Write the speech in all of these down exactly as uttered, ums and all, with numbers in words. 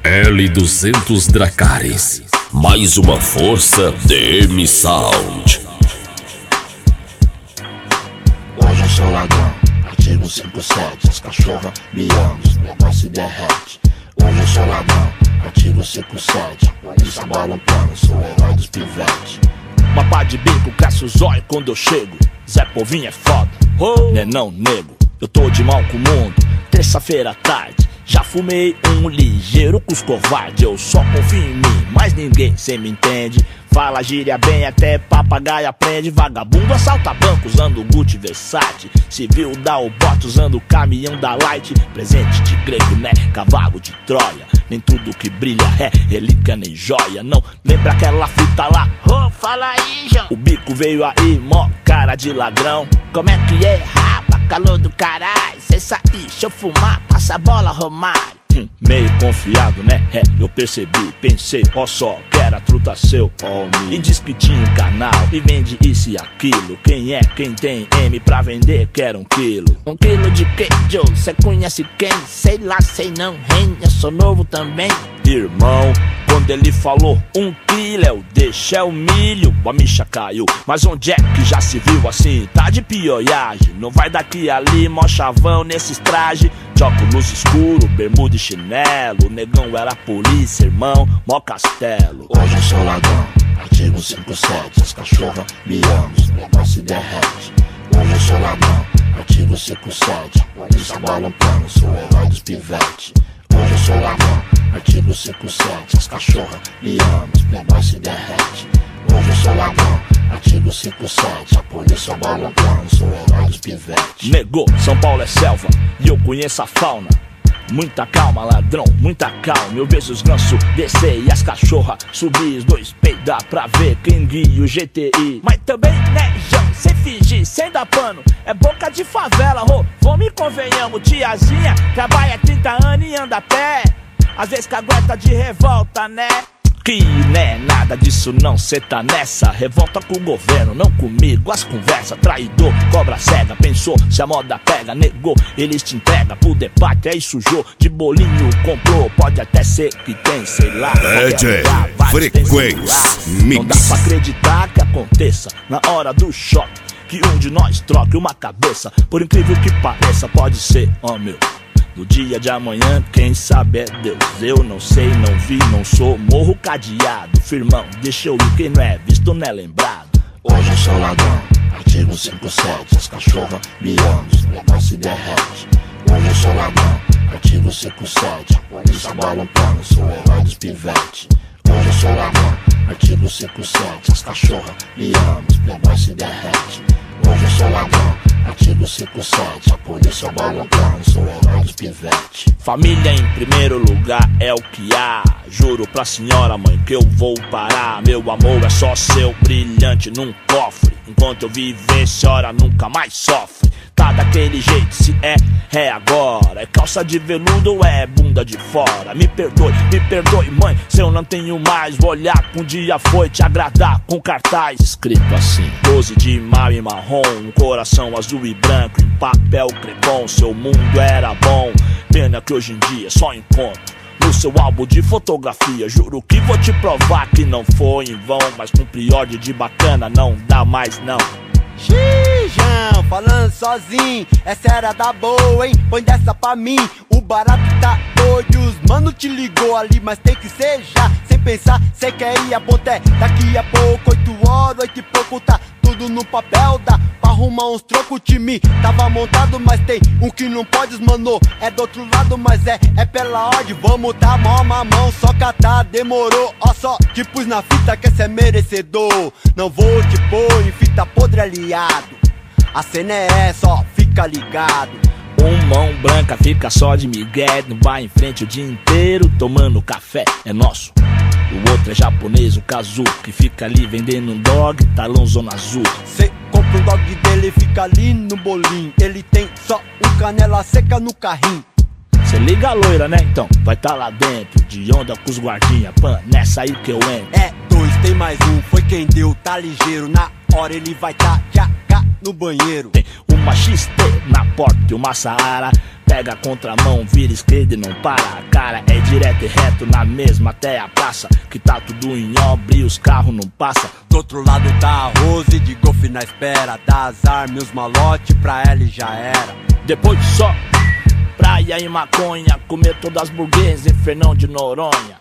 L duzentos Dracarys, mais uma força D M Sound. Hoje eu sou ladrão, artigo cinquenta e sete. As cachorras me amam, os negócios se derrete. Hoje eu sou ladrão, artigo cinquenta e sete. Polícia balançando, sou o herói dos pivetes. Uma pá de bico, caça os olhos quando eu chego. Zé Povinho é foda, oh. Né não, nego, eu tô de mal com o mundo. Terça-feira à tarde, já fumei um ligeiro com os covardes. Eu só confio em mim, mas ninguém cê me entende. Fala gíria bem, até papagaio aprende. Vagabundo assalta banco usando Gucci Versace. Civil dá o bote usando o caminhão da Light. Presente de grego, né? Cavalo de Troia. Nem tudo que brilha é relíquia nem joia. Não lembra aquela fita lá? Oh, fala aí, João. O bico veio aí, mó cara de ladrão. Como é que é, rapa? Calor do caralho. Cê sair, deixa eu fumar, passa a bola, Romário. Hum, meio confiado, né? É, eu percebi, pensei, ó só, que era truta seu, homem. E diz que tinha um canal e vende isso e aquilo. Quem é, quem tem M pra vender, quer um quilo. Um quilo de que, Joe? Cê conhece quem? Sei lá, sei não, hein? Eu sou novo também. Irmão, quando ele falou um quilo, eu deixei o milho, a micha caiu. Mas onde é que já se viu assim? Tá de pioiagem, não vai daqui ali, mó chavão nesses trajes. De óculos escuro, bermuda e chinelo. O negão era polícia, irmão, mó castelo. Hoje eu sou ladrão, artigo cinquenta e sete. As cachorras me amam, os negócios se derrete. Hoje eu sou ladrão, artigo cinquenta e sete. Polícia balançando, sou o herói dos pivetes. Hoje eu sou ladrão, artigo cinquenta e sete. As cachorras me amam, os negócios se derrete. Hoje eu sou ladrão, artigo cinquenta e sete. A polícia balançando, sou o herói dos pivetes. Negou, São Paulo é selva e eu conheço a fauna. Muita calma, ladrão, muita calma. Eu vejo os gansos descer e as cachorras subir. Os dois peidar pra ver quem guia o G T I. Mas também, né, João, sem fingir, sem dar pano. É boca de favela, ô, vamos e convenhamos. Tiazinha trabalha trinta anos e anda a pé. Às vezes cagueta de revolta, né? Que né, nada disso não, cê tá nessa. Revolta com o governo, não comigo. As conversas, traidor, cobra cega. Pensou, se a moda pega, negou. Eles te entregam pro debate, aí sujou. De bolinho comprou, pode até ser que tem, sei lá. D J Frequência Mix. Não dá pra acreditar que aconteça na hora do choque, que um de nós troque uma cabeça. Por incrível que pareça, pode ser, ó, meu. No dia de amanhã, quem sabe é Deus. Eu não sei, não vi, não sou. Morro cadeado, firmão, deixa eu ir. Quem não é visto não é lembrado. Hoje eu sou ladrão, artigo cinquenta e sete. As cachorras me amam, os negócios se derrete. Hoje eu sou ladrão, artigo cinquenta e sete. Polícia balançando, sou o herói dos pivetes. Hoje eu sou ladrão, artigo cinquenta e sete. As cachorras me amam, os negócios se derrete. Hoje eu sou ladrão, artigo cinquenta e sete. A polícia balançando, sou o herói dos pivetes. Família em primeiro lugar é o que há. Juro pra senhora mãe que eu vou parar. Meu amor é só seu brilhante num cofre. Enquanto eu viver, senhora nunca mais sofre. Tá daquele jeito, se é, é agora. É calça de veludo ou é bunda de fora? Me perdoe, me perdoe mãe, se eu não tenho mais. Vou olhar que um dia foi te agradar com cartaz escrito assim: doze de maio e marrom, um coração azul e branco em papel crepom. Seu mundo era bom, pena que hoje em dia só encontro no seu álbum de fotografia. Juro que vou te provar que não foi em vão, mas com priorde de bacana não dá mais não. Xijão, falando sozinho, essa era da boa, hein? Põe dessa pra mim, o barato tá doido. Os mano te ligou ali, mas tem que ser já. Sem pensar, cê quer ir a ponté. Daqui a pouco, oito horas, oito e pouco, tá tudo no papel. Dá pra arrumar uns trocos, o time tava montado, mas tem um que não pode, mano. É do outro lado, mas é, é pela ordem. Vamos tá mó mamão, só catar, demorou. Ó só, te pus na fita que cê é merecedor. Não vou te pôr em fita podre aliado. A cena é essa, ó, fica ligado. Um mão branca fica só de migué, não vai em frente o dia inteiro tomando café, é nosso. O outro é japonês, o Kazu, que fica ali vendendo um dog, talão zona azul. Cê compra um dog dele, fica ali no bolinho. Ele tem só um canela seca no carrinho. Cê liga a loira, né? Então vai tá lá dentro, de onda com os guardinha, pan, nessa aí que eu entro. É dois, tem mais um, foi quem deu, tá ligeiro. Na hora ele vai tá já cá no banheiro. Tem uma X T na porta e uma Saara Pega a contramão, vira esquerda e não para. A cara é direto e reto na mesma até a praça, que tá tudo em obra e os carros não passam. Do outro lado tá a Rose de golfe na espera, dá as armas e os malote pra ela e já era. Depois de só praia e maconha, comer todas as burguesas em Fernão de Noronha.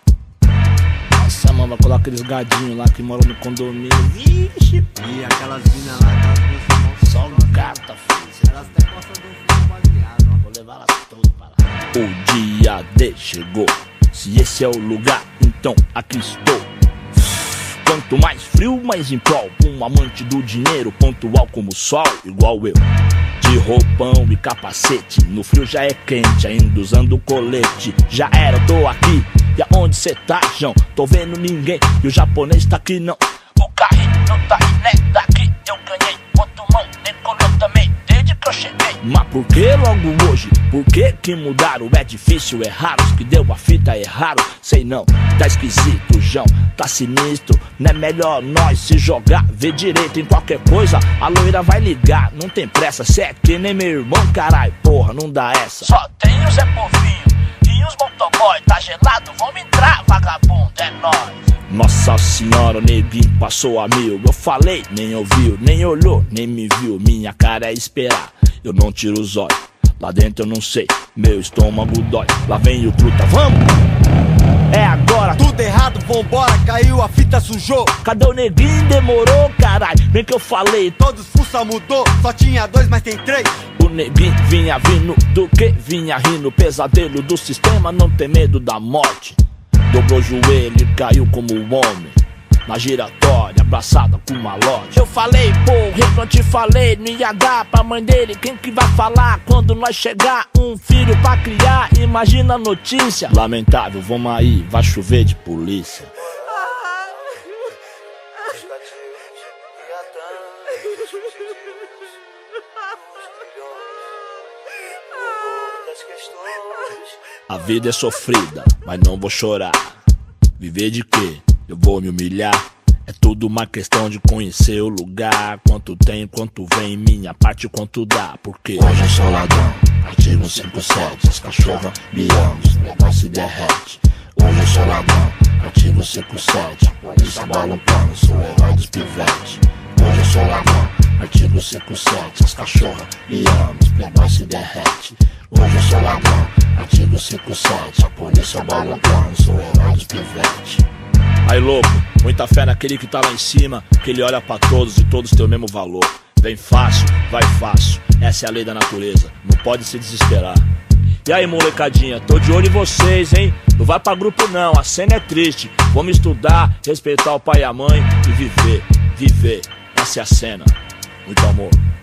Nossa, mano, coloca aqueles gadinhos lá que moram no condomínio. Vixe, e aquelas minas lá, aquelas duas só no gata, filho. Elas até gostam do filho baseado, ó. Vou levar elas todas para lá. O dia D chegou. Se esse é o lugar, então aqui estou. Quanto mais frio, mais em prol. Um amante do dinheiro, pontual como o sol, igual eu. De roupão e capacete, no frio já é quente, ainda usando colete. Já era, tô aqui. E aonde cê tá, João? Tô vendo ninguém. E o japonês tá aqui não. O carrinho não tá aí, né? Daqui eu ganhei. Quanto mão, decolou também, desde que eu cheguei. Mas por que logo hoje? Por que que mudaram? É difícil, é raro. Os que deu a fita erraram. Sei não, tá esquisito, João. Tá sinistro, não é melhor nós se jogar. Vê direito em qualquer coisa, a loira vai ligar. Não tem pressa, cê é que nem meu irmão, carai. Porra, não dá essa. Só tem o Zé Povinho e os motoboy. Tá gelado, vamos entrar, vagabundo, é nóis. Nossa senhora, o neguinho passou a mil. Eu falei, nem ouviu, nem olhou, nem me viu. Minha cara é esperar, eu não tiro os olhos. Lá dentro eu não sei, meu estômago dói. Lá vem o truta, vamos! É agora! Tudo errado, vambora, caiu, a fita sujou. Cadê o neguinho? Demorou, caralho. Bem que eu falei, todos fuça mudou, só tinha dois, mas tem três. O neguinho vinha vindo do que? Vinha rindo, pesadelo do sistema, não tem medo da morte. Dobrou o joelho e caiu como um homem na giratória, abraçada com malote. Eu falei, porra, eu te falei, não ia dar pra mãe dele. Quem que vai falar quando nós chegar? Um filho pra criar, imagina a notícia. Lamentável, vamos aí, vai chover de polícia. A vida é sofrida, mas não vou chorar. Viver de quê? Eu vou me humilhar. É tudo uma questão de conhecer o lugar. Quanto tem, quanto vem, minha parte, quanto dá. Porque hoje eu sou ladrão, artigo cinco sete. As cachorras me amam, os negócios se derrete. Hoje eu sou ladrão, artigo cinco sete. Polícia bola um pano, sou o herói dos pivetes. Hoje eu sou ladrão, artigo cinco sete. As cachorras me amam, os playboys se derrete. Hoje eu sou ladrão, artigo cinco sete. A polícia bola um pano, sou o herói dos pivetes. Aí louco, muita fé naquele que tá lá em cima, que ele olha pra todos e todos têm o mesmo valor. Vem fácil, vai fácil, essa é a lei da natureza, não pode se desesperar. E aí molecadinha, tô de olho em vocês, hein? Não vai pra grupo não, a cena é triste. Vamos estudar, respeitar o pai e a mãe e viver, viver, essa é a cena. Muito amor.